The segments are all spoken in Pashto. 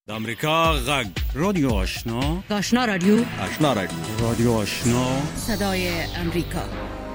د امریکا غږ رادیو آشنا رادیو رادیو آشنا صدای امریکا.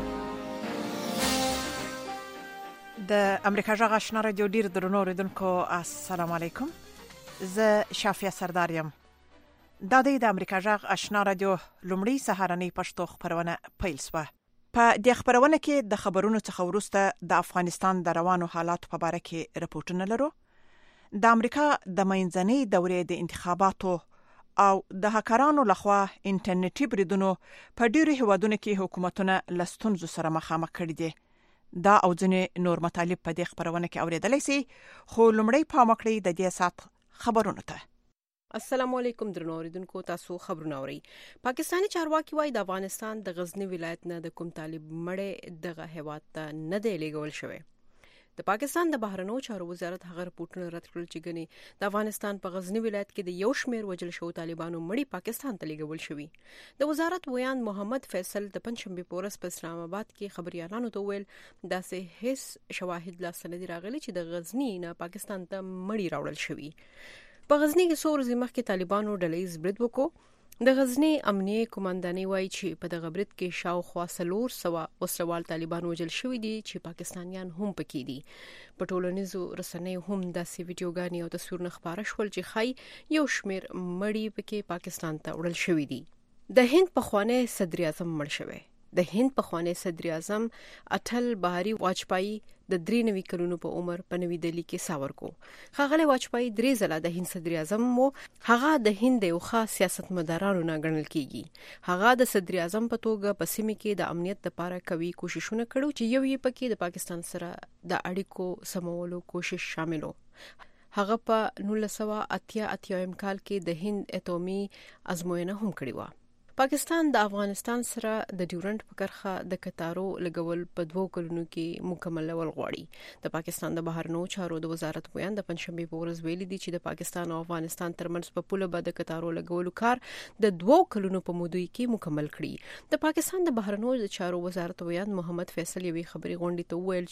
د امریکا غږ آشنا رادیو ډیر درنو اوریدونکو السلام علیکم. زه شافیا سردار یم. دا د امریکا غږ آشنا رادیو لومړی سهارنی پښتو خبرونه پیل شوه. په دې خبرونه کې د خبرونو څخه وروسته د افغانستان د روانو حالاتو په اړه کې راپورټونه لرو. د امریکا د منځنۍ دورې د انتخاباتو او د هکرانو لخوا انټرنیټي بریدونو په ډیرو هیوادونو کې حکومتونه لستونزو سره مخامخ کړي دي. دا او ځینې نور مطالب په دې خبرونه کې اوریدلای شي، خو لومړی پام وکړئ د دې سات خبرونو ته. السلام علیکم درنو اوریدونکو، تاسو خبرونه اورئ. پاکستاني چارواکي وايي د افغانستان د غزنی ولایت نه د کوم طالب مړی دغه هیواد ته نه دی لیږل شوی. د پاکستان د بهرنیو چارو وزارت هغه رپورټونه رد کړل چې ګني د افغانستان په غزنی ولایت کې د یو شمېر وجل شو طالبانو مړی پاکستان ته لیږل شوی. د وزارت ویان محمد فیصل د پنځشنبه په ورځ په اسلام آباد کې خبريالانو ته ویل داسې هیڅ شواهد لا سند راغلي چې د غزنی نه پاکستان ته مړی راوړل شوی. په غزنی کې څو ورځې مخکې طالبانو ډلهیز برید وکړ. د غزنی امنیه کمانډاني وایي چې په دغه برید کې شاوخوا 400 وسلوال طالبان وژل شوي دي چې پاکستانیان هم پکې دي. په ټولنیزو رسنیو هم داسې ویډیوګانې او تصویرونه خپاره شول چې ښایي یو شمېر مړي پکې پاکستان ته وړل شوي دي. د هند پخوانی صدر اعظم مړ شوی. د هند پخوانی صدر اعظم اټل بهاري واجپايي د 93 کلونو په عمر په نوې دهلی کې ساور کو. ښاغلی واجپايي 3 ځله د هند صدر اعظم وو. هغه د هند یو خاص سیاستمدارانو نه ګڼل کیږي. هغه د صدر اعظم په توګه په سیمه کې د امنیت لپاره کوي کوششونه کړو چې یو یې پکې د پاکستان سره د اړیکو سمولو کوشش شاملو. هغه په 1988 کال کې د هند اټومي ازموینه هم کړې و. پاکستان د افغانستان سره د ډیورنډ په کرښه د کتارو لګول په 2 کلونو کې مکملول غواړي. د پاکستان د بهرنیو چارو د وزارت ویان د پنځشنبه په ورځ ویلي دي چې د پاکستان او افغانستان ترمنځ په پوله به د کتارو لګولو کار د 2 کلونو په موده کې مکمل کړي. د پاکستان د بهرنیو چارو وزارت ویان محمد فیصل یوې خبري غونډې ته ویل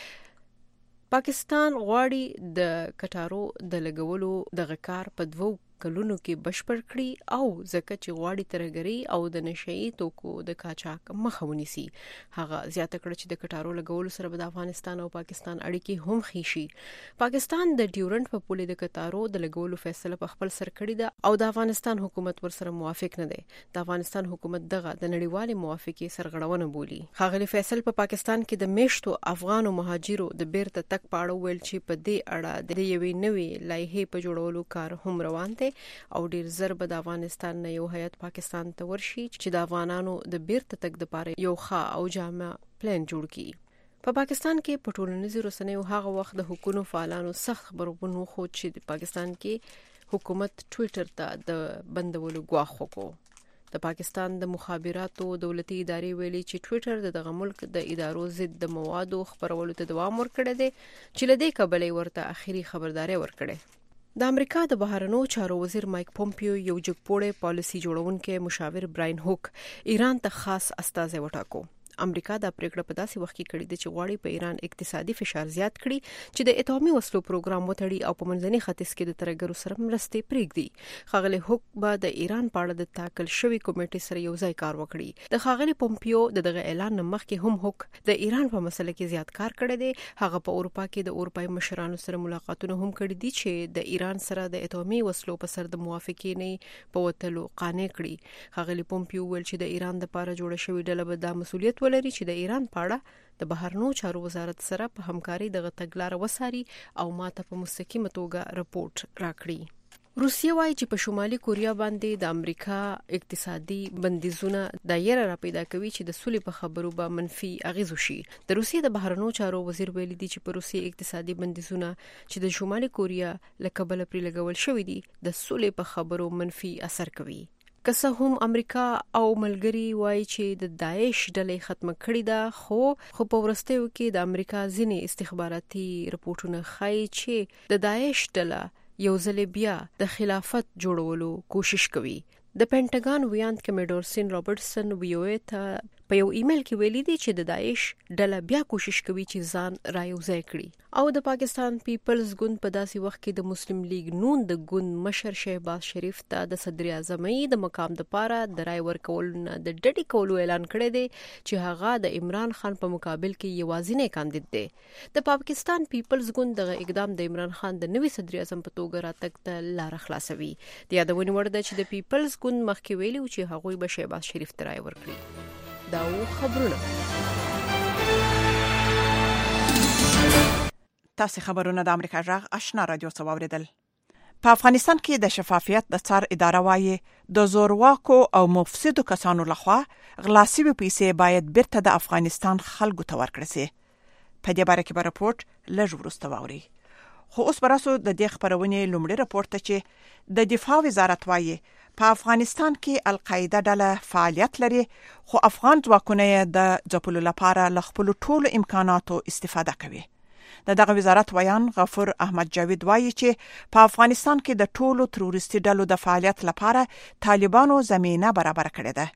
چې پاکستان غواړي د کتارو د لګولو دغه کار په 2 کلونو کې بشپړ کړي او ځکه چې غواړي ترهګري او د نشئی توکو د قاچاق مخه ونیسي. هغه زیاته کړه چې د کټارو لګولو سره به د افغانستان او پاکستان اړیکې هم ښې شي. پاکستان د ډیورنډ په پولې د کټارو د لګولو فیصله په خپل سر کړې ده او د افغانستان حکومت ورسره موافق نه دی. د افغانستان حکومت دغه د نړیوالې موافقې سرغړونه بولي. ښاغلی فیصل په پاکستان کې د میشتو افغانو مهاجرو د بیرته تک پاړو ویل چې په دې اړه د یوې نوې لایحې په جوړولو کار هم روان دی او ډیر زر به د افغانستان نه یو هیئت پاکستان ته ورشي چې د افغانانو د بیرته تک د پاره یو ښه او جامع پلان جوړ کړي. په پاکستان کې په ټولنیزو رسنیو هغه وخت د حکومت فعالانو سخت خبرونه خو چې د پاکستان کې حکومت ټوئیټر ته د بندولو غواخ وکړو. د پاکستان د مخابراتو دولتي ادارې ویلي چې ټوئیټر دغه ملک د ادارو ضد د موادو خبرولو ته دوام ورکړی دی چې لدې کبلې ورته اخیری خبرداري ورکړي. د امریکا د بهرنیو چارو وزیر مایک پومپیو یو جګپوړی پالیسي جوړونکي مشاور براین هوک ایران ته خاص استازی وټاکو. امریکا د پریکړه په داسې وخت کې کړې ده چې غواړي په ایران اقتصادي فشار زیات کړي چې د اټومي وسلو پروګرام وتړي او په منځني ختیځ کې د ترهګرو سره مرستې پرېږدي. ښاغلی هوک به د ایران په اړه د ټاکل شوی کمیټې سره یو ځای کار وکړي. د ښاغلی پومپیو دغه اعلان مخکې هم هوک د ایران په مسله کې زیات کار کړی دی. هغه په اروپا کې د اروپای مشرانو سره ملاقاتونه هم کړي دي چې د ایران سره د اټومي وسلو په سر د موافقې نه په وتلو قانع کړي. ښاغلی پومپیو ویل چې د ایران د لپاره جوړه شوې ډله به د مسؤلیت ولري چې د ایران پاړه د بهرنیو چارو وزارت سره په همکاري دغه تګلارې وساري او ماته په مستقیمه توګه رپورټ راکړي. روسیه وايي چې په شمالي کوریا باندې د امریکا اقتصادي بندیزونه دایره را پیدا کوي چې د سولې په خبرو به منفي اغیز وشي. د روسیې د بهرنیو چارو وزیر ویلي دی چې په روسیې اقتصادي بندیزونه چې د شمالي کوریا له کبله پرې لګول شوی دي د سولې په خبرو منفي اثر کوي. که څه هم امریکا او ملګری وایي چې د داعش ډلې ختمه کړې ده خو په ورستیو کې د امریکا ځینې استخباراتي رپورټونه ښایي چې د داعش ډله یو ځل بیا د خلافت جوړولو کوشش کوي. د پینټاګان ویاند کمیډور سین رابرټسن ویو ته په یو ایمیل کې ویلي دي چې د داعش ډله بیا کوشش کوي چې ځان رايوځای کړي او د پاکستان پیپلز ګوند په داسې وخت کې د مسلم لیگ نون د ګوند مشر شهباز شریف ته د صدر اعظمۍ د مقام لپاره د رای ورکول نه د ډډې کولو اعلان کړی دی چې هغه د عمران خان په مقابل کې یوازینی کاندید دی. د پاکستان پیپلز ګوند دغه اقدام د عمران خان د نوي صدر اعظم په توګه راتګ ته لار خلاصوي. د یادونې وړ ده چې د پیپلز ګوند مخکې ویلي چې هغوی به شهباز شریف ته رای ورکړي. دا و خبرونه. تاسو خبرونه د امریکا جغ آشنا رادیو څخه واوریدل. په افغانستان کې د شفافیت د څار اداره وايي د زورواکو او مفسدو کسانو لخوا غلاصي پیسې باید بیرته د افغانستان خلکو ته ورکړل شي. په دې باره کې به راپورټ لږ وروسته واوري. خو اوس براسو د دې خبرونې لومړی راپورټ ته چې د دفاع وزارت وايي په افغانستان کې القاعده ډله فعالیت لري خو افغان ځواکونه د ځپلو لپاره له خپل ټولو امکاناتو استفاده کوي. دغه وزارت ویان غفور احمد جاوید وایي چې په افغانستان کې د ټولو تروریستي ډلو د فعالیت لپاره طالبانو زمينه برابر کړې ده.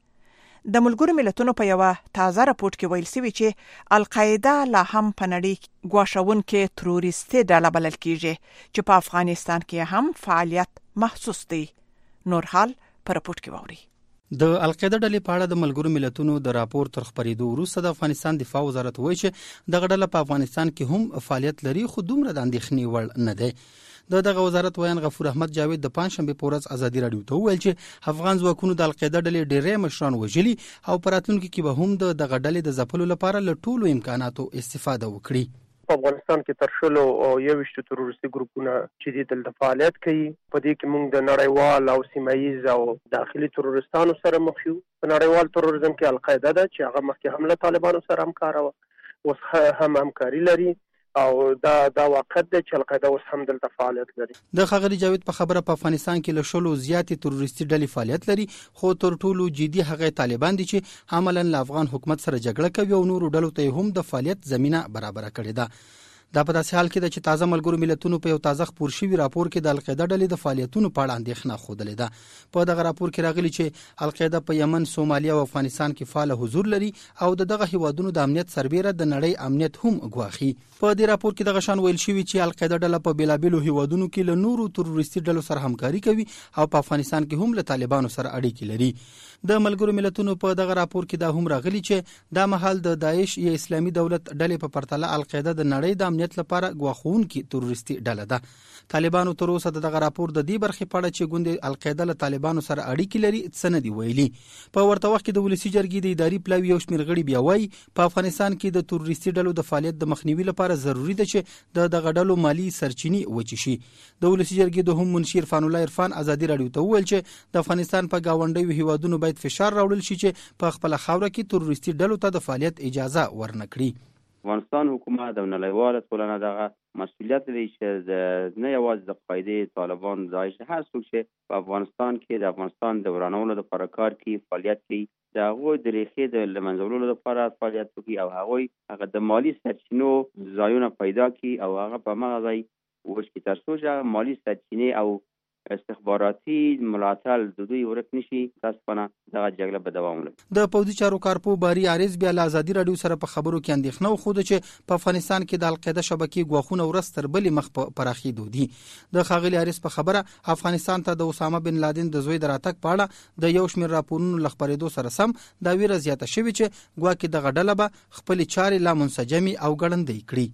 د ملګرو ملتونو په یو تازه راپورټ کې ویل شوی چې القاعده لا هم په نړۍ ګواښونکې تروریستي ډله بلل کیږي چې په افغانستان کې هم فعالیت محسوس دی. نور حال پر راپورټ کې ووري. د القاعده ډلې په اړه د ملګرو ملتونو د راپور تر خبرېدو وروسته د افغانستان دفاع وزارت وایي چې دغه ډله په افغانستان کې هم فعالیت لري خو دومره د اندېښنې وړ نه دی. دغه وزارت ویان غفور احمد جاوید د پنځشنبه په ورځ ازادي رادیو ته وویل چې افغان ځواکونو د القاعده ډلې ډېرې مشران وژلي او په راتلونکي کې به هم دغه ډلې د ځپلو لپاره له ټولو امکاناتو استفاده وکړي. په افغانستان کې تر شلو او 21 تروریستي ګروپونه چې دلته فعالیت کوي. په دې کې موږ د نړیوال او سیمایي او داخلي تروریستانو سره مخ یو. په نړیوال تروریزم کې القاعده ده چې هغه مخکې هم له طالبانو سره همکار و، اوس هم همکاري لري او دا واقعیت دی چې القاعده اوس هم دلته فعالیت لري. د ښاغلي جاوید په خبره په افغانستان کې له شلو زیاتې تروریستي ډلې فعالیت لري خو تر ټولو جدي هغه طالبان دي چې عملاً له افغان حکومت سره جګړه کوي او نورو ډلو ته هم د فعالیت زمينه برابر کړې ده. دا په داسې حال کې ده چې تازه ملګرو ملتونو په یو تازه خپور شوی راپور کې د القاعده ډلې د فعالیتونو په اړه اندېښنه خوده ده. په دغه راپور کې راغلي چې القاعده په یمن، سومالیا او افغانستان کې فعال حضور لري او دغه هیوادونو د امنیت سربېره د نړۍ امنیت هم ګواخي. په دې راپور کې دغه شان ویل شوی چې القاعده ډله په بیلابیلو هیوادونو کې له نورو تروریستي ډلو سره همکاري کوي او په افغانستان کې هم له طالبانو سره اړیکې لري. د ملګرو ملتونو په دغه راپور کې دا هم راغلي چې دا مهال د داعش یا اسلامي دولت ډلې په پرتله القاعده د نړۍ د امنیت لپاره ګواښونکې تروریستي ډله ده. طالبانو تر اوسه دغه راپور د دې برخې په اړه چې ګوند القاعده له طالبانو سره اړیکې لري څه نه دی ویلي. په ورته وخت کې د ولسی جرګې د اداري پلاوي یو شمېر غړي بیا وایي په افغانستان کې د تروریستي ډلو د فعالیت د مخنیوي لپاره ضروری ده چې دغه ډلو مالی سرچینې وچی شي. د ولسی جرګې د هم منشي عرفان الله عرفان ازادي رادیو ته وویل چې د افغانستان په گاونډیو هیوادونو باید فشار راوړل شي چې په خپل خاوره کې تروریستي ډلو ته د فعالیت اجازه ورنکړي. افغانستان حکومت او نړیواله ټولنه دغه مسؤلیت لري چې نه یوازې د قاعده، طالبان، داعش، هر څوک چې په افغانستان کې د افغانستان د ورانولو لپاره کار کوي، فعالیت کوي، د هغوی د ریښې د له منځه وړلو لپاره فعالیت وکړي او هغه د مالي سرچینو ځایونه پیدا کړي او هغه په هغه ځای وشي تر څو چې مالي سرچینې او استخباراتي ملاتړ د دوی ورک نشي. تاسو په دغه جګړه به دوام ولري. د پوځي چارو کارپو باری عارض بیا له ازادي رادیو سره په خبرو کې اندېښنه وښوده چې په افغانستان کې د القاعده شبکې ګواښونه ورځ تر بلې مخ په پراخېدو دي. د ښاغلي عارض په خبره افغانستان ته د اسامه بن لادن د زوی د راتګ په اړه د یو شمېر راپورونو له خپرېدو سره سم دا ویره زیاته شوې چې ګواکې دغه ډله به خپلې چارې لا منسجمې او ګړندۍ کړي.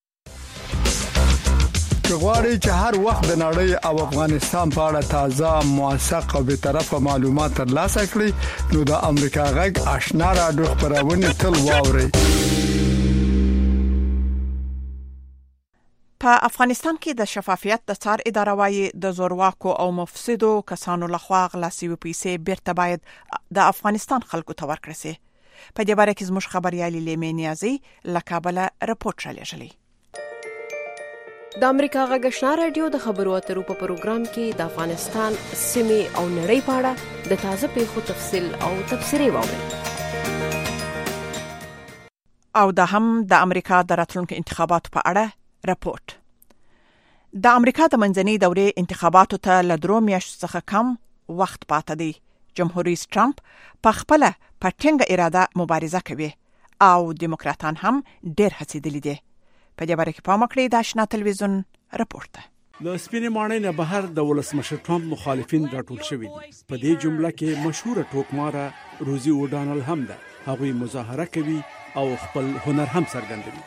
غواړئ چې هر وخت د نړۍ او افغانستان په اړه تازه، موثق او بی‌طرفه معلومات ترلاسه کړئ نو د امریکا غږ آشنا رادیو خبرونه تل واورئ. په افغانستان کې د شفافیت د څار اداره وايي د زورواکو او مفسدو کسانو لخوا غلاصي پیسې بیرته باید د افغانستان خلکو ته ورکړل شي. په دې باره کې زموږ خبريالي لیمه نیازي له کابل راپورټ رالیږلی. د امریکا غږ آشنا رادیو د خبرو اترو په پروګرام کې د افغانستان سیمې او نړۍ په اړه د تازه پیښو تفصیل او تبصرې واورئ. او دا هم د امریکا د راتلونکو انتخاباتو په اړه راپورټ. د امریکا د منځنۍ دورې انتخاباتو ته له 3 میاشتو څخه کم وخت پاتې دی جمهوریت ټرمپ په خپل پټنګ اراده مبارزه کوي او دیموکراتان هم ډېر هڅېدلي دي. په دې باره کې پام وکړئ. د آشنا تلویزیون راپورټ ده. د سپینې ماڼۍ نه بهر د ولسمشر ټرمپ مخالفین راټول شوي دي. په دې جمله کې مشهوره ټوکماره روزي اوډانل هم ده. هغوی مظاهره کوي او خپل هنر هم څرګندوي.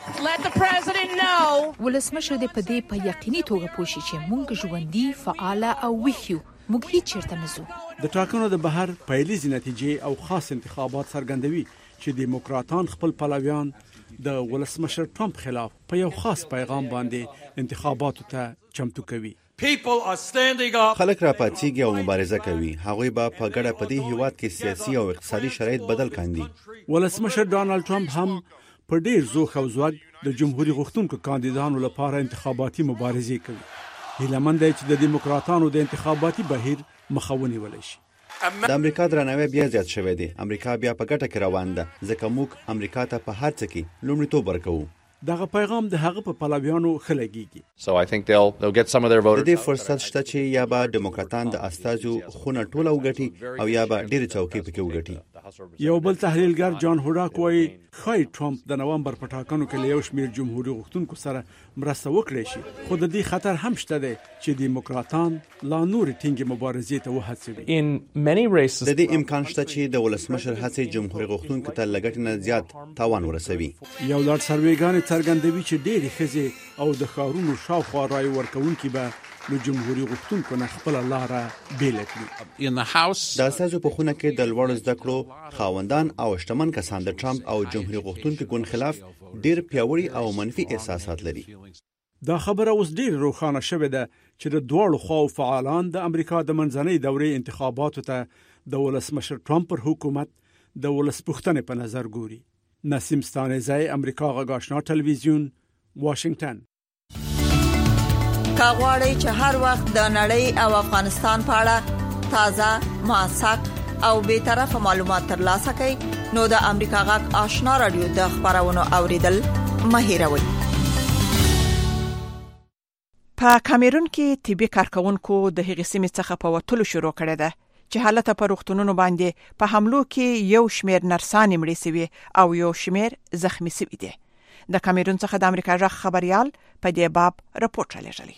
ولسمشر دې په دې په یقیني توګه پوښي چې موږ ژوندۍ، فعال او ویښ یو. موږ هیڅ چیرته نه ځو. د ټاکنو د بهر پیلیزي نتیجې او خاص انتخابات څرګندوي چې دیموکراتان خپل پلویان د ولسمشر ټرمپ خلاف په یو خاص پیغام باندې انتخاباتو ته چمتو کوي. خلک را پاتېږي او مبارزه کوي. هغوی به په ګډه په دې هیواد کې سیاسي او اقتصادي شرایط بدل کاندي. ولسمشر ډانلډ ټرمپ هم په ډیر زوخ او زوږ د جمهوریت غوښتونکو کاندیدانو لپاره انتخاباتي مبارزه کوي. هیله مند دی چې د دیموکراتانو د انتخاباتي بهیر مخه ونیول شي. د امریکا درناوی بیا زیات شوی دی. امریکا بیا په ګټه کې روان ده ځکه موږ امریکا ته په هر څه کې لومړیتوب ورکوو. دغه پیغام د هغه په پلویانو خلګيږي. د دې فرصت شته چې یا به دیموکراتان د استازو خونه ټوله وګټي او یا به ډېر څوکۍ پکې وګټي. یو بل تحلیلګر جان هوډاک وایي خای ټرمپ د نومبر په ټاکنو کې له یو شمېر جمهوریت غوښتونکو سره مرسته وکړي شي، خو د دې خطر هم شته دی چې دیموکراتان لا نور ټینګې مبارزې ته وهڅوي. د دې امکان شته چې د ولسمشر هڅې جمهوریت غوښتونکو ته لګټ نه زیات تاوان ورسوي. یو لړ سروېګانې څرګندوي چې ډېرې ښځې او د ښارونو شاوخوا رای ورکوونکي به له جمهوریت غوښتونکو نه خپله لاره بېله کړي. د استازو په خونه کې د لوړو زده کړو خاوندان او شتمن کسان د ټرمپ او جمهوریت غوښتونکو ګوند خلاف ډېر پیاوړي او منفي احساسات لري. دا خبره اوس ډېر روښانه شوې ده چې د دواړو خواو فعالان د امریکا د منځنۍ دورې انتخاباتو ته د ولسمشر ټرمپ پر حکومت د ولسپوښتنې په نظر ګوري. نسیم ستانزی، امریکا غږ آشنا تلویزیون، واشنگټن. کاغوري چې هر وخت د نړۍ او افغانستان په اړه تازه، موثق او به طرفه معلومات ترلاسه کړئ نو د امریکا غږ آشنا رادیو د خبرونو اوریدل مهیروي. په کیمرون کې طبي کارکونکو د هغې سیمې څخه په وټلو شروع کړې ده چې حالت په روغتونونو باندې په حملو کې یو شمېر نرسانې مړې شوي او یو شمېر زخمي شوي دي. د کیمرون څخه د امریکا غږ خبريال په دې باب راپورټ راغلی.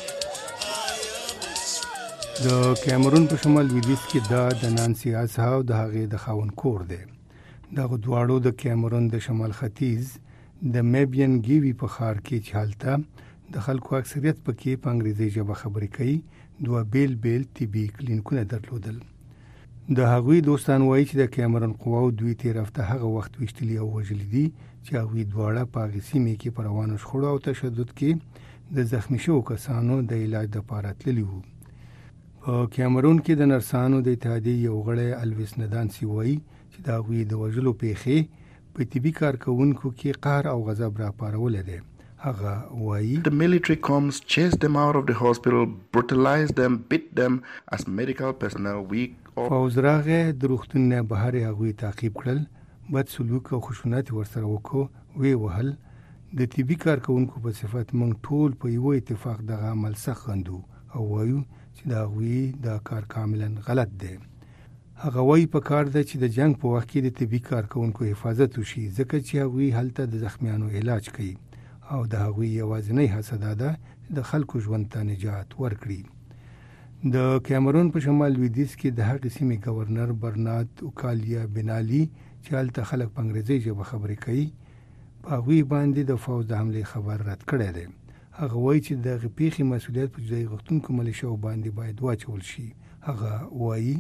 د کیمرون په شمال لویدیځ کې د نانسی ازهاو د هغې د خاون کور دی. دغه دواړو د کیمرون د شمال ختیځ د میبین ګیوي په ښار کې چې هلته د خلکو اکثریت پکې په انګریزي ژبه خبرې کوي، دوه بیل بیل طبي کلینیکونه درلودل. د هغوی دوستان وایي چې د کیمرون قواو دوی تیر هفته هغه وخت وشتلي او وژلي دي چې هغوی دواړه په هغې سیمې کې په روانو شخړو او تشدد کې د زخمي شوو کسانو د علاج لپاره تللي وو. په کیمرون کې د نرسانو د اتحادیې یو غړی الویس ندانسي وایي چې د هغوی د وژلو پیښې په طبي کارکوونکو کې قهر او غضب راپارولی دی. هغه وایي The military comes, chased them out of the hospital, brutalized them, beat them as medical personnel. فوز راغی د روغتون نه بهر هغوی تعقیب کړل، بد سلوک او خشونت ورسره وکړو، وی وهل. د طبي کارکوونکو په صفت موږ ټول په یو اتفاق دغه عمل سخت غندو او وایو چې دا هغوی دا کار کاملا غلط دی. هغه وایي په کار ده چې د جنگ په وخت کې د طبي کارکوونکو حفاظت وشي ځکه چې هغوی هلته د زخمیانو علاج کوي او د هغوی یوازینۍ هڅه دا ده د خلکو ژوند ته نجات ورکړي. د کیمرون په شمال لویدیځ کې د هغې سیمې گورنر برنارد اوکالیا بنالي چې هلته خلک په انګریزي ژبه خبرې کوي په هغوی باندې د فوز د حملې خبر رد کړی دی. هغه وایي چې دغه پیښې مسؤلیت په جدایي غوښتونکو ملیشو باندې باید واچول شي. هغه وایي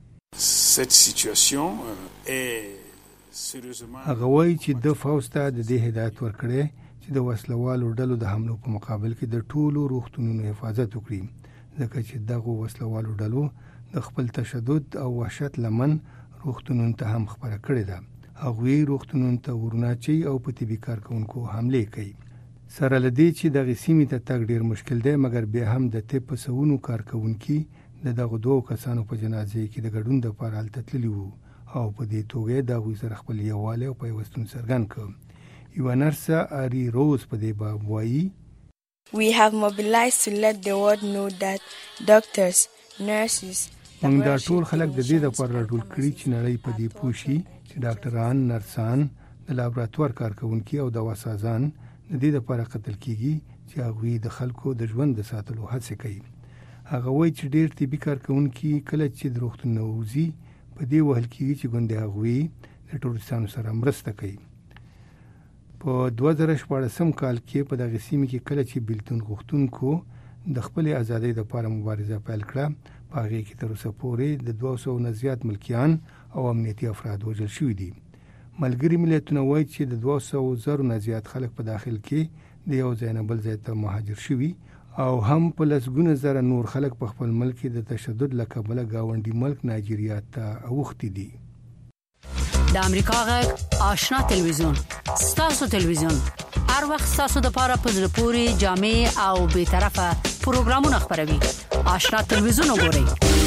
چې د فوز ته د دې هدایت ورکړی چې د وسلوالو ډلو د حملو په مقابل کې د ټولو روغتونونو حفاظت وکړي ځکه چې دغه وسلوالو ډلو د خپل تشدد او وحشت لمن روغتونونو ته هم خبره کړې ده. هغوی روغتونونو ته ورونه چي او په طبي کارکوونکو حملې کوي. سره له دې چې دغه سیمې ته تګ ډیر مشکل دی، مګر بیا هم د طب په سوونو کارکوونکي د دغه دوه کسانو په جنازې کې د ګډون لپاره هلته تللي وو او په دې توګه د هغوی سره خپل یووالی او پیوستون څرګند کړ. یوه نرسه آري روز په دې باب وایي We have mobilized to let the world know that doctors, nurses, موږ دا ټول خلک د دې لپاره راټول کړي چې نړۍ په دې پوه شي چې ډاکټران، نرسان، د لابراتوار کارکونکي او دواسازان د دې لپاره قتل کیږي چې هغوی د خلکو د ژوند د ساتلو هڅه کوي. هغه وایي چې ډېر طبي کارکونکي کله چې د روغتون نه وځي په دې وهل کیږي چې ګوندې هغوی د ټوریستانو سره مرسته کوي. په 2014 کال کې په دغه سیمه کې کله چې بیلتون غوښتونکو د خپل ازادۍ لپاره مبارزه پیل کړه، په هغه کې تر اوسه پورې د 200 نه زیات ملکیان او امنیتي افراد وژل شوي دي. ملګري ملتونه وایي چې د 200,000 نه زیات خلک په داخل کې د یو ځای نه بل ځای ته مهاجر شوي او هم په لسګونه زره نور خلک په خپل ملک کې د تشدد له کبله گاونډي ملک نایجیریا ته اوښتي دي. د امریکا غږ آشنا تلویزیون، ستاسو تلویزیون، هر وخت ستاسو د پاره په زړه پورې جامع او به طرفه پروګرامونه خبروي. آشنا تلویزیون وګورئ.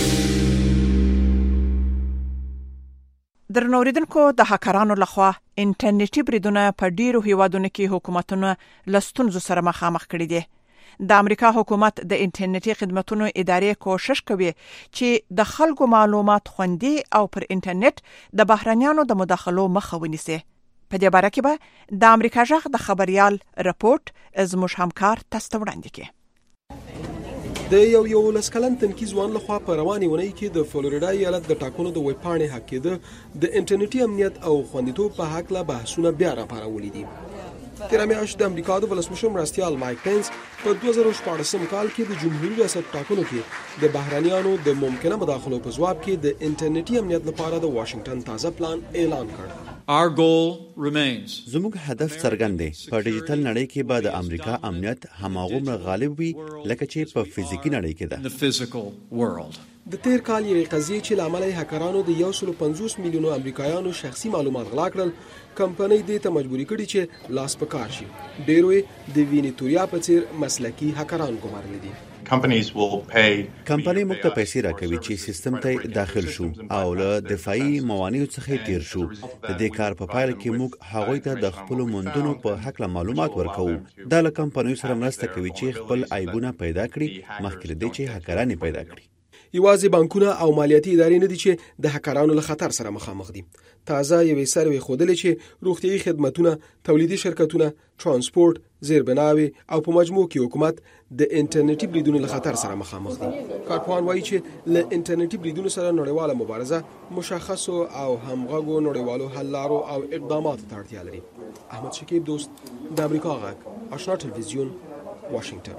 درنوریدونکو، د هکرانو لخوا انټرنیټي بریدونه په ډیرو هیوادونو کې حکومتونه لستونزو سره مخامخ کړي دي. د امریکا حکومت د انټرنیټي خدماتو ادارې کوشش کوي چې د خلکو معلومات خوندي او پر انټرنیټ د بهرنیانو د مداخلو مخه ونیسي. په دې باره کې به د امریکا ژغ د خبريال رپورټ زموږ همکار تاسو ته وړاندې کړي. د یو لسکلن تنکي ځوان لخوا په رواني ونې کې د فلوریډا ایالت د ټاکنو د ویبپاڼې حق کې د انټرنیټي امنیت او خوندیتوب په حق له بحثونه بیا راپارولې دي. تیر میاشت د امریکا د ولسمشر مرستیال مایک پنس په 2014 کال کې د جمهوریت ریاست ټاکنو کې د بهرانيانو د ممکنه مداخلو په ځواب کې د انټرنیټي امنیت لپاره د واشنگټن تازه پلان اعلان کړ. Our goal remains. زموږ هدف څرګند دی. په ډیجیټل نړۍ کې به د امریکا امنیت هماغومره غالب وي لکه چې په فزیکي نړۍ کې ده. د تیر کال یوې قضیې چې لامل یې هکرانو د 150 میلیونو امریکایانو شخصي معلومات غلا کړل، کمپنۍ دې ته مجبوري کړې چې لاس په کار شي. ډېرو د وینیتوریا په څیر مسلکي هکران ګمارلي دي. کمپنۍ موږ ته پیسې راکوي چې سیستم ته داخل شو او له دفاعي موانعو څخه تیر شو. د دې کار په پایله کې موږ هغوی ته د خپل موندنو په حق له معلومات ورکوو. دا له کمپنیو سره مرسته کوي چې خپل عیبونه پیدا کړي مخکې له دې چې هکران پیدا کړي. یوازې بانکونه او مالیاتي ادارې نه دي چې د هکرانو له خطر سره مخامخ دي. تازه یوې سروې ښودلې چې روغتیايي خدماتونه، تولیدي شرکتونه، ترانسپورت، زیربناوي او په مجموع کې حکومت د انټرنیټي بریدونو له خطر سره مخامخ دي. کارپوهان وایي چې له انټرنیټي بریدونو سره نړیواله مبارزه مشخصو او همغږو نړیوالو حل لارو او اقداماتو ته اړتیا لري. احمد شکیب دوست، د امریکا غږ، آشنا تلویزیون، واشنگټن.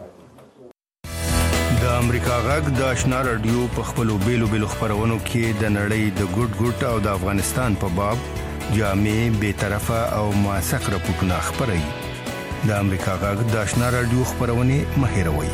د امریکا غږ د آشنا رادیو په خپلو بیلو خبرونو کې د نړۍ د ګډ او د افغانستان په باب جامع، بے طرفه او موثق راپورټونه خبري. د امریکا غږ د آشنا رادیو خبرونه مهیروي.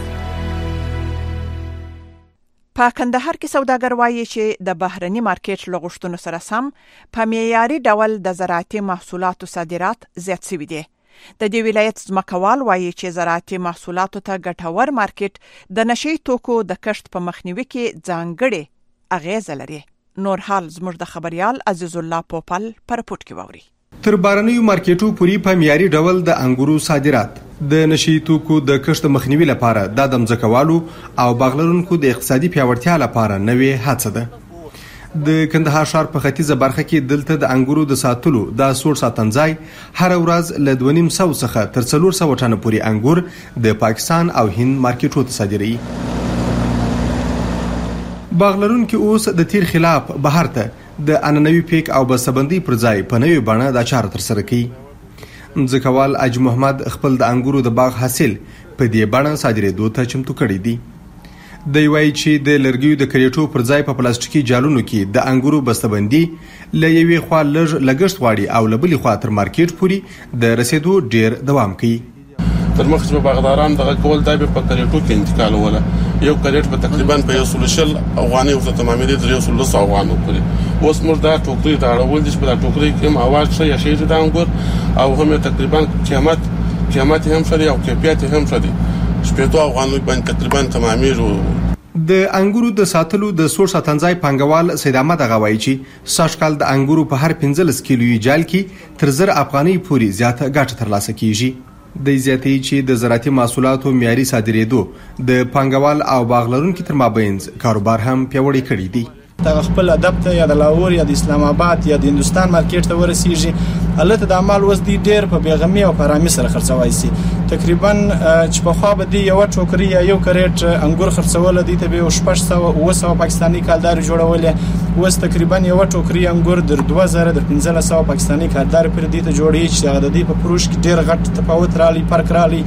په کندهار کې سوداګر وایي چې د بهرني مارکیټ لغښتونو سره سم په معیاري ډول د زراعتي محصولاتو صادرات زیات شوي دي. د دې ولایت ځمکوال وایي چې زراعتي محصولاتو ته ګټور مارکیټ د نشي توکو د کښت په مخنیوي کې ځانګړي اغیزه لري. نور حال زموږ د خبريال عزیز الله پوپل پر پټ کې ووري. تر بارنیو مارکیټو پوری په معیاري ډول د انګورو صادرات د نشي توکو د کښت مخنیوي لپاره د ځمکوالو او باغلرونکو د اقتصادي پیاوړتیا لپاره نوې هڅه ده. د کندهار ښار په ختیځه برخه کې دلته د انګورو د ساتلو د سور ساتنځای هر ورځ له 2.5 څخه تر 400 ټنه پورې انګور د پاکستان او هند مارکیټونو ته صادري. باغلرونکو اوس د تیر خلاف بهر ته د اننوي پیک او بسبندي پر ځای په نوې بڼه د چار تر سره کوي. ځکوال اج محمد خپل د انګورو د باغ حاصل په دې بڼه صادرېدو ته چمتو کړی دی. د وایي چې د لرګیو د کریټو پر ځای په پلاستیکي جالونو کې د انګورو بسته‌بندي له یوې خوا لګښت غواړي او له بلې خوا تر مارکیټ پورې د رسیدو ډیر دوام کوي. تر مخکې به باغداران دغه کول دا به په کریټو کې انتقال وله. یو کریټ په تقریبا په 100 افغاني او تمامې د 300 افغانو پورې. اوس موږ دا ټوکري دا راول دي چې په ټوکري کې هم اواز شي یا شي د انګور او هم تقریبا قیمت هم شدي او کیفیت هم شدي. شپږ افغانو باندې تقریبا تمامې د انګورو د ساتلو د سور ساتنځای پنګوال سید احمد غوایي چې ساشکال د انګورو په هر 15 کیلویي جال کې تر 1000 افغاني پورې زیاته ګټه ترلاسه کیږي. د زیاتې چې د زراعتي محصولاتو معیاري صادرېدو د پانګوال او باغلرونکو تر مابینځ کاروبار هم پیوړی کړی دی. د خپل ادب ته یا د لاهور یا د اسلام آباد یا د هندستان مارکیټ ته ورسیږي البته د عمل وس دی ډیر په بیغمی او پرامي سره خرڅوي سي تقریبا چې په خوا به دی یو ټوکري یا یو کریټ انګور خرڅول دي ته به 600 پاکستاني کالدار جوړول وس تقریبا یو ټوکري انګور در 2000 در 1500 پاکستاني کالدار پر دي ته جوړي چې د دې په فروش کې ډیر غټ تفاوت رالي فرق رالي.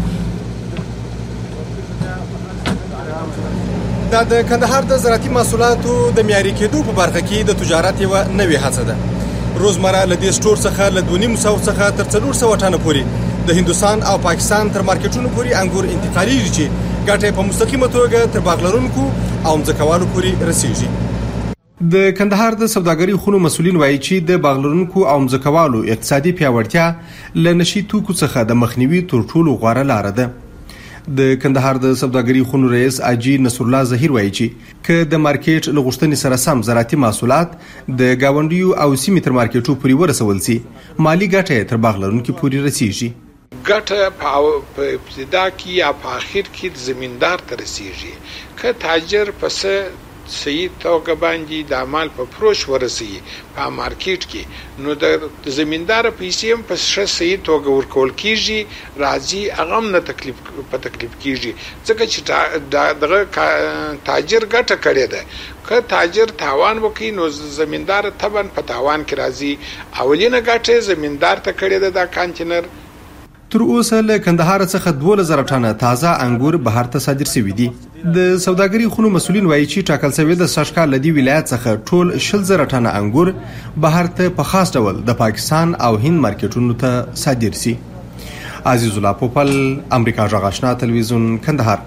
دا د کندهار د زراعتي محصولاتو د معیاري کېدو په برخه کې د تجارت یو نوې هڅه ده. روزمره له دې سټور څخه له 2.5 څخه تر 400 ټنه پورې د هندستان او پاکستان تر مارکیټونو پورې انګور انتقالېږي چې ګټه په مستقیمه توګه تر باغلرونکو او ځمکوالو پورې رسیږي. د کندهار د سوداګرۍ خونو مسولین وایي چې د باغلرونکو او ځمکوالو اقتصادي پیاوړتیا له نشي توکو څخه د مخنیوي تر ټولو غوره لار ده. د کندهار د سوداګرۍ خونو رئیس اجي نصر الله ظهیر وایي چې ک د مارکیټ لغښتنې سره سم زراعتي محصولات د گاونډیو او سیمې تر مارکیټو پورې ورسول سي مالی ګټه تر باغلرونکو پورې رسیږي. ګټه په ابتدا کې یا په اخر کې زمیندار ته رسیږي ک تاجر پس صحیح توګه باندې د مال په فروش ورسي په مارکیټ کې نو د زمیندار پیسې هم په صحیح توګه ورکول کیږي راځي هغه نه تکلیف کیږي ځکه چې دغه تاجر ګټه کړې ده که تاجر تاوان وکړي نو زمیندار طبعا په تاوان کې راځي اولینه ګټه زمیندار ته کړې ده دا کانټینر. تر اوسه له کندهار څخه 2000 ټنه تازه انګور بهر ته صادر شوي دي. د سوداګرۍ خونو مسولین وایي چې ټاکل شوی د سشکال لدی ولایت څخه ټول 6000 ټنه انګور بهر ته په خاص ډول د پاکستان او هند مارکیټونو ته صادر شي. عزیز الله پوپل، امریکا جغ آشنا تلویزیون، کندهار.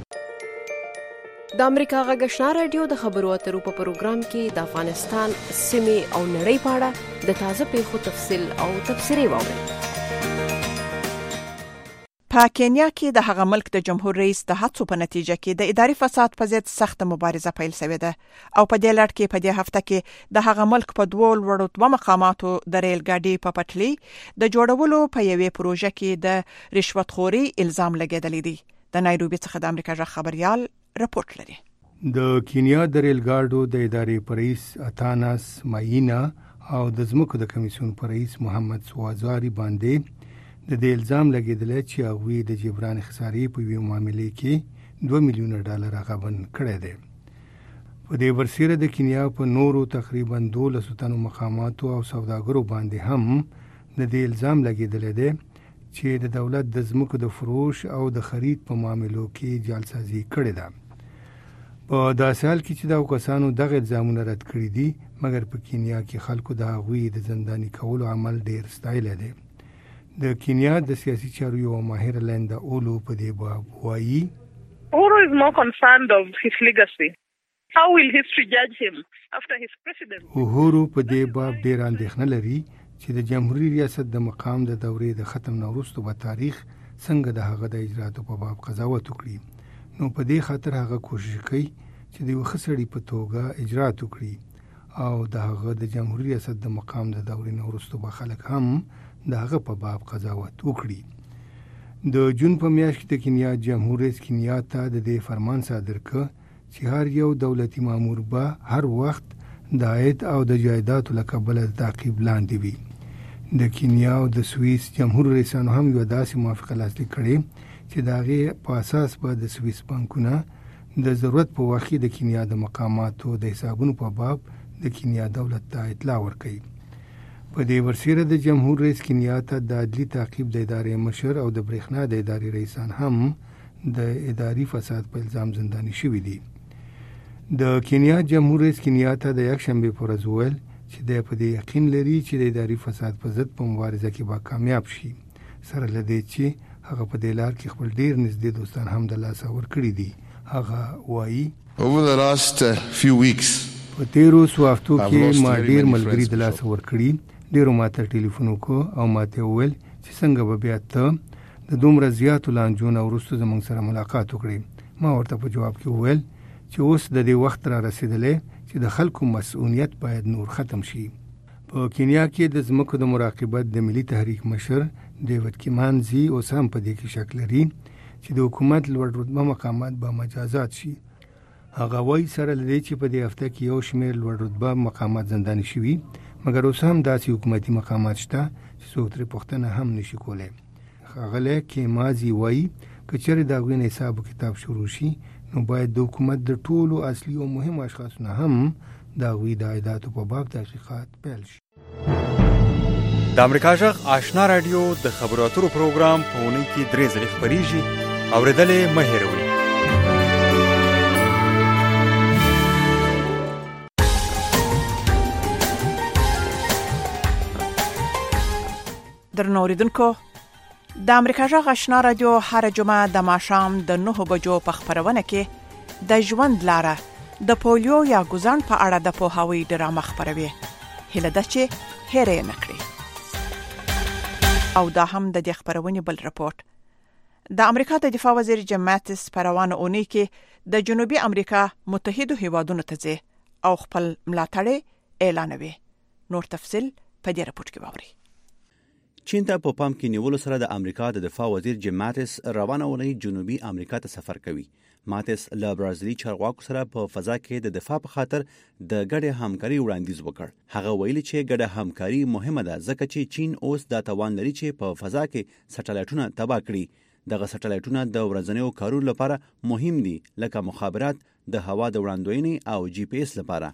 د امریکا غږ آشنا رادیو د خبرو اترو په پروګرام کې د افغانستان سیمې او نړۍ په اړه د تازه پیښو تفصیل او تبصرې واورئ. په کینیا کې د هغه ملک د جمهور رئیس د هڅو په نتیجه کې د اداري فساد په ضد سخت مبارزه پیل شوې ده او په دې لړ کې په دې هفته کې د هغه ملک په دوه لوړو مقاماتو د ریل ګاډي په پټلۍ د جوړولو په یوې پروژه کې د رشوت خوري الزام لګیدلی دی. د نایروبي څخه د امریکا جغ خبريال رپورټ لري. د کینیا د ریل ګاډو د ادارې رئیس اتاناس ماینا او د زمکو د کمیسیون رئیس محمد سوازاری باندې د دې الزام لګیدل چې هغه د جبران خسارې په یو معاملې کې $2 میلیون غبن کړی دی. په دې ورسره د کینیا په نورو تقریبا 12 تنو مقاماتو او سوداګرو باندې هم د دې الزام لګیدل دی چې د دولت د زمکو د فروش او د خرید په معاملو کې جعلسازي کړې ده. په داسې حال کې چې دا کسانو دغه الزامونه رد کړی دي مګر په کینیا کې خلکو د هغوی د زنداني کولو عمل ډیر ستایل دی. د کینیا د سیاسي چارو یو ماهر لندا اولو په دې باب وایي Uhuru is more concerned of his legacy. How will history judge him after his presidency? Uhuru په دې باب ډیر اندېښنه لري چې د جمهوریت ریاست د مقام د دورې د ختم نه وروسته به تاریخ څنګه د هغه د اجراتو په باب قضاوت وکړي. نو په دې خاطر هغه کوشش کوي چې د یو خسړی په توګه اجرات وکړي او د هغه د جمهوریت ریاست د مقام د دورې نه وروسته به خلک هم د هغه په باب قضاوت وکړي. د جون په میاشت کې د کینیا جمهور رئیس کینیاتا د دې فرمان صادر کړ چې هر یو دولتي مامور به هر وخت د عاید او د جایداد له کبله تعقیب لاندې وي. د کینیا او د سویس جمهور رئیسانو هم یو داسې موافقه لاسلیک کړې چې د هغې په اساس به د سویس بانکونه د ضرورت په وخت د کینیا د مقاماتو د حسابونو په باب د کینیا دولت ته اطلاع ورکړي. په دې ورسره د جمهور رئیس کینیاتا د عدلي تعقیب د ادارې مشر او د برېښنا د ادارې رئیسان هم د اداري فساد په الزام زنداني شوي دي. د کینیا جمهور رئیس کینیاتا د یکشنبه پر ورځ وویل چې د په دې یقین لري چې د اداري فساد په ضد په مبارزه کې به کامیاب شي سره لدی چې هغه په دې لار کې خپل ډیر نږدې دوستان هم د لاس اور کړی دي. هغه وایي Over the last few weeks په تیرو څو هفتو کې ما ډیر ملګري د لاس اور کړی. ډیرو ماته ټلیفون وکړ او ماته وویل چې څنګه به بیا ته د دومره زیاتو لانجو نه وروسته زموږ سره ملاقات وکړي. ما ورته په جواب کې وویل چې اوس د دې وخت را رسیدلی چې د خلکو مسؤلیت باید نور ختم شي. په کینیا کې د ځمکو د مراقبت د ملي تحریک مشر ډیوډ کیمانزي اوس هم په دې کې شک لري چې د حکومت لوړ رتبه مقامات به مجازات شي. هغه وایي سره لدې چې په دې هفته کې یو شمېر لوړ رتبه مقامات زنداني شوي، مګر اوس هم داسې حکومتي مقامات شته چې څوک ترې پوښتنه هم نشي کولی. ښاغلی کیمانزي وایي که چېرې د هغوی نه حساب و کتاب شروع شي نو باید د حکومت د ټولو اصلي او مهمو اشخاصو نه هم د هغوی د عایداتو په باب تحقیقات پیل شي. د امریکا غږ آشنا رادیو د خبرو اترو پروګرام په اونۍ کې 3 ځلې خپریږي. اورېدلې مه هېروئ. درنو اوریدونکو، د امریکا غږ آشنا رادیو هر جمعه د ماښام د 9 بجو په خبرونه کې د ژوند لاره د پولیو یا ګوزان په اړه د پوهاوی ډرامه خبروي. هیله ده چې هېرې نه کړئ. او دا هم د دې خبرونې بل رپورت. د امریکا د دفاع وزیر جیم ماتیس په روانه اونۍ کې د جنوبي امریکا متحدو هیوادونو ته ځي او خپل ملاتړ اعلانوي. نور تفصیل په دې رپورت کې واورئ. چین ته په پام کې نیولو سره د امریکا د دفاع وزیر جیم ماتیس روانه اونۍ جنوبي امریکا ته سفر کوي. ماتیس له برازیلي چارواکو سره په فضا کې د دفاع په خاطر د ګډې همکاري وړاندیز وکړ. هغه ویلي چې ګډه همکاري مهمه ده ځکه چې چین اوس دا توان لري چې په فضا کې سټلایټونه تباه کړي. دغه سټلایټونه د ورځنیو کارونو لپاره مهم دي لکه مخابرات، د هوا د وړاندوینې او جی پی اس لپاره.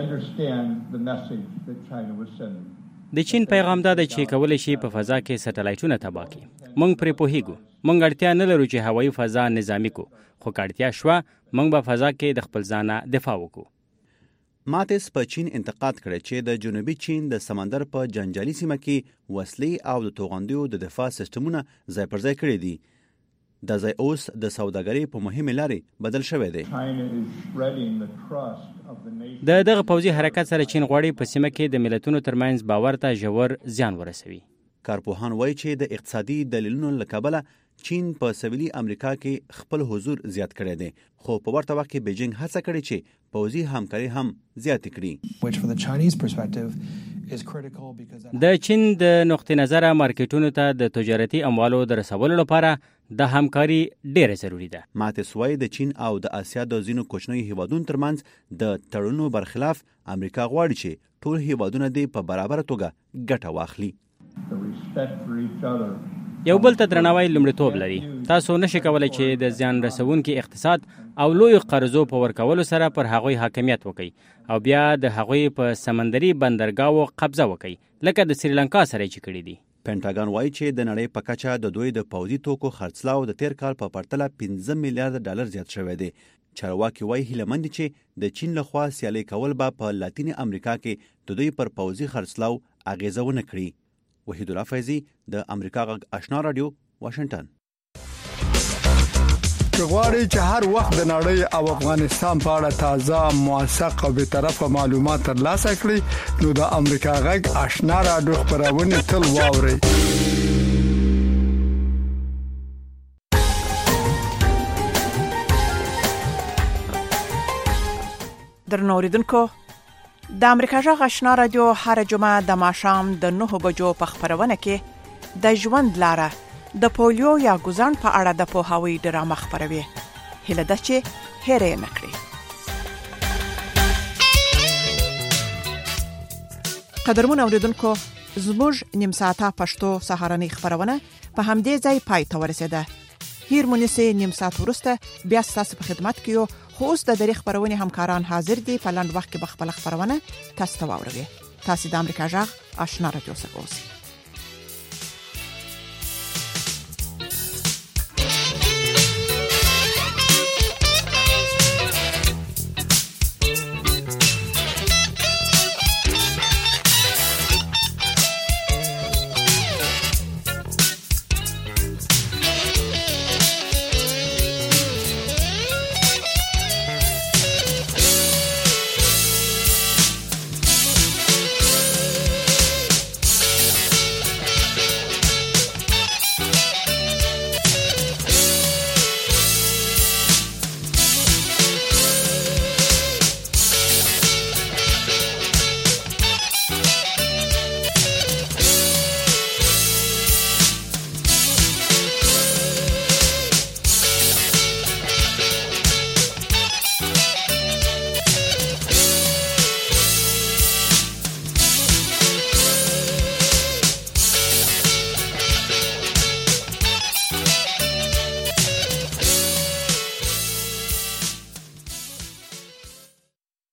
د چین پیغام دا دی چې کولای شي په فضا کې سټلایټونه تباه کړي. موږ پرې پوهیږو. موږ اړتیا نه لرو چې هوایي فضا نظامي کو، خو اړتیا شوه موږ به فضا کې د خپل ځانه دفاع وکړو. ماتیس په چین انتقاد کړی چې د جنوبي چین د سمندر په جنجالي سیمه کې وسلې او د توغندیو د دفاع سیستمونه ځای پر ځای کړي دي. د ځای اوس د سوداګرۍ په مهمه لارې بدل شوی دی. د دغه پوځي حرکت سره چین غواړي په سیمه کې د ملتونو ترمنځ باور ته ژور زیان ورسوي. کارپوهان وایي چې د اقتصادي دلیلونو له کبله چین په سویلي امریکا کې خپل حضور زیات کړی دی، خو په ورته وخت کې بیجینګ هڅه کړې چې پوځي همکاري هم زیات کړي. د چین د نقطې نظر مارکیټونو ته د تجارتي اموالو د رسولو لپاره د همکاري ډیره ضروری ده. ماتیس وایي د چین او د اسیا د ځینو کوچنیو هیوادونو ترمنځ د تړونونو برخلاف امریکا غواړي چې ټول هیوادونه دې په برابر توګه ګټه واخلي. یو بل ته درناوی لومړیتوب لري. تاسو نشئ کولی چې د زیان رسونکي اقتصاد او لوی قرضو په ورکولو سره پر هغوی حاکمیت وکړي او بیا د هغوی په سمندري بندرګاهو قبضه وکړي لکه د سریلانکا سره چې کړي دي. پینټاګان وایي چې د نړۍ په کچه د دوی د پوځي توکو خرڅلاو د تیر کال په پرتله 15 میلیارډ ډالر زیات شوی دی. چارواکي وایي هیلهمند چې د چین لخوا سیالي کول به په لاتینی امریکا کې د دوی پر پوځي خرڅلاو اغیزه ونه کړي. وحید الله فیضی، د امریکا غږ آشنا رادیو، واشنگټن. غواړئ چې هر وخت د نړۍ او افغانستان په اړه تازه، موثق او به طرفه معلومات ترلاسه کړئ نو د امریکا غږ آشنا رادیو خبرونه تل واورئ. درنو اوریدونکو، د امریکا غږ آشنا رادیو هر جمعه د ماښام د 9 بجو په خبرونه کې د ژوند لاره د پولیو یا ګوزان په اړه د پوهاوی ډرامه خبروي. هیله ده چې هېرې نه کړئ. قدرمن اوریدونکو، زموږ نیم ساعته پښتو سهارنۍ خبرونه په همدې ځای پای ته ورسېده. هیر مونږه نیم ساعت ورسته بیا ستاسو په خدمت کې یو. خو اوس د دې خبرونه همکاران حاضر دي. په لاند وخت کې به خپل خبرونه تاسو ته واوروي. تاسو د امریکا غږ آشنا رادیو سره اوسئ.